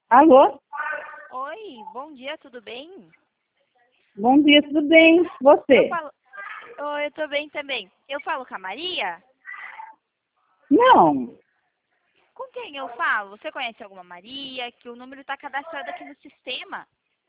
Alô? Oi, bom dia, tudo bem? Bom dia, tudo bem? Eu Você? falo... Oi, eu tô bem também. Eu falo com a Maria? Não. Com quem eu falo? Você conhece alguma Maria? Que o número tá cadastrado aqui no sistema.